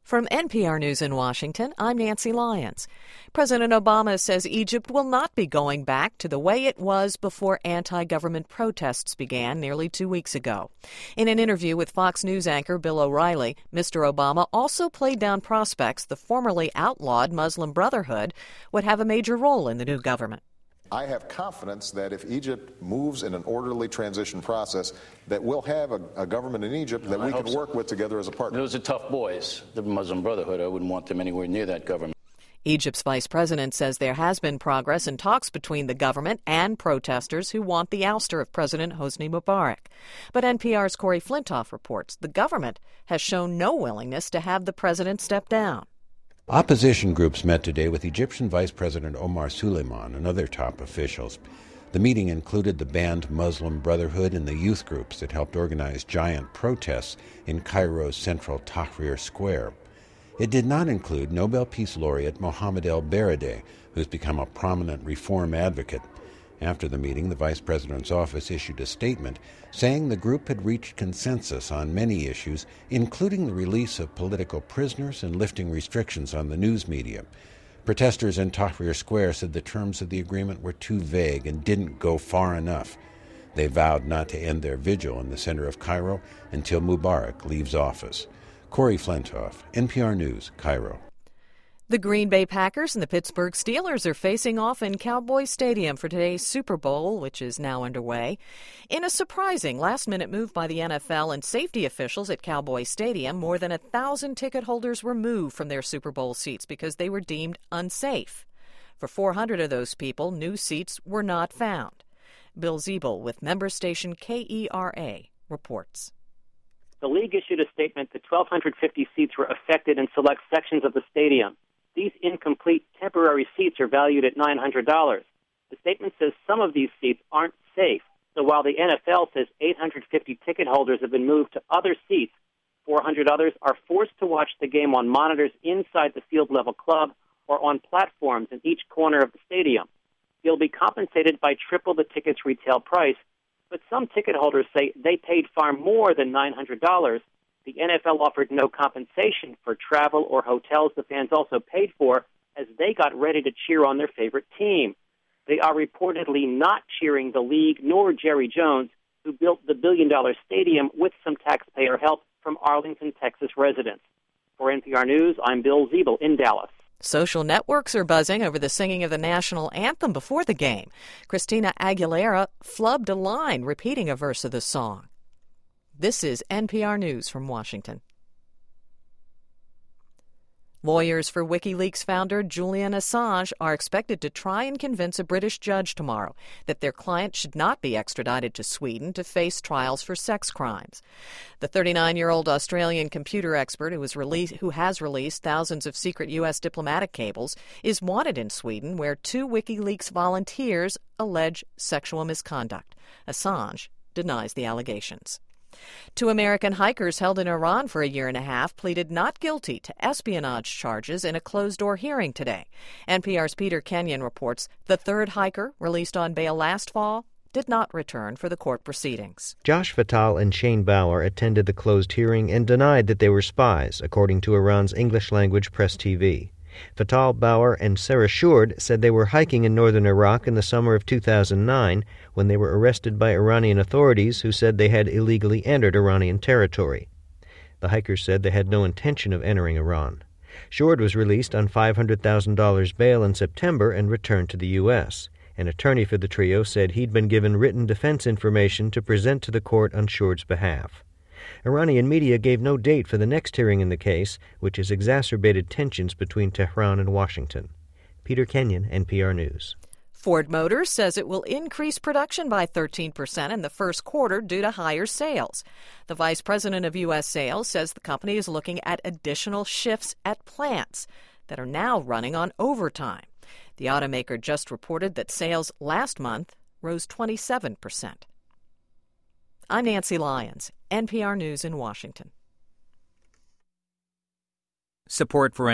From NPR News in Washington, I'm Nancy Lyons. President Obama says Egypt will not be going back to the way it was before anti-government protests began nearly 2 weeks ago. In an interview with Fox News anchor Bill O'Reilly, Mr. Obama also played down prospects the formerly outlawed Muslim Brotherhood would have a major role in the new government. I have confidence that if Egypt moves in an orderly transition process, that we'll have a government in Egypt that we can work with together as a partner. Those are tough boys, the Muslim Brotherhood. I wouldn't want them anywhere near that government. Egypt's vice president says there has been progress in talks between the government and protesters who want the ouster of President Hosni Mubarak. But NPR's Corey Flintoff reports the government has shown no willingness to have the president step down. Opposition groups met today with Egyptian Vice President Omar Suleiman and other top officials. The meeting included the banned Muslim Brotherhood and the youth groups that helped organize giant protests in Cairo's central Tahrir Square. It did not include Nobel Peace Laureate Mohammed El-Baradei, who's become a prominent reform advocate. After the meeting, the Vice President's office issued a statement saying the group had reached consensus on many issues, including the release of political prisoners and lifting restrictions on the news media. Protesters in Tahrir Square said the terms of the agreement were too vague and didn't go far enough. They vowed not to end their vigil in the center of Cairo until Mubarak leaves office. Corey Flintoff, NPR News, Cairo. The Green Bay Packers and the Pittsburgh Steelers are facing off in Cowboy Stadium for today's Super Bowl, which is now underway. In a surprising last-minute move by the NFL and safety officials at Cowboy Stadium, more than 1,000 ticket holders were moved from their Super Bowl seats because they were deemed unsafe. For 400 of those people, new seats were not found. Bill Ziebel with member station KERA reports. The league issued a statement that 1,250 seats were affected in select sections of the stadium. These incomplete temporary seats are valued at $900. The statement says some of these seats aren't safe. So while the NFL says 850 ticket holders have been moved to other seats, 400 others are forced to watch the game on monitors inside the field-level club or on platforms in each corner of the stadium. They'll be compensated by triple the ticket's retail price, but some ticket holders say they paid far more than $900. The NFL offered no compensation for travel or hotels the fans also paid for as they got ready to cheer on their favorite team. They are reportedly not cheering the league nor Jerry Jones, who built the billion-dollar stadium with some taxpayer help from Arlington, Texas residents. For NPR News, I'm Bill Ziebel in Dallas. Social networks are buzzing over the singing of the national anthem before the game. Christina Aguilera flubbed a line repeating a verse of the song. This is NPR News from Washington. Lawyers for WikiLeaks founder Julian Assange are expected to try and convince a British judge tomorrow that their client should not be extradited to Sweden to face trials for sex crimes. The 39-year-old Australian computer expert who has released thousands of secret U.S. diplomatic cables is wanted in Sweden, where 2 WikiLeaks volunteers allege sexual misconduct. Assange denies the allegations. 2 American hikers held in Iran for a year and a half pleaded not guilty to espionage charges in a closed-door hearing today. NPR's Peter Kenyon reports the third hiker, released on bail last fall, did not return for the court proceedings. Josh Fatal and Shane Bauer attended the closed hearing and denied that they were spies, according to Iran's English-language press TV. Fatal, Bauer, and Sarah Shourd said they were hiking in northern Iraq in the summer of 2009 when they were arrested by Iranian authorities who said they had illegally entered Iranian territory. The hikers said they had no intention of entering Iran. Shourd was released on $500,000 bail in September and returned to the U.S. An attorney for the trio said he'd been given written defense information to present to the court on Shourd's behalf. Iranian media gave no date for the next hearing in the case, which has exacerbated tensions between Tehran and Washington. Peter Kenyon, NPR News. Ford Motors says it will increase production by 13% in the first quarter due to higher sales. The vice president of U.S. sales says the company is looking at additional shifts at plants that are now running on overtime. The automaker just reported that sales last month rose 27%. I'm Nancy Lyons, NPR News in Washington. Support for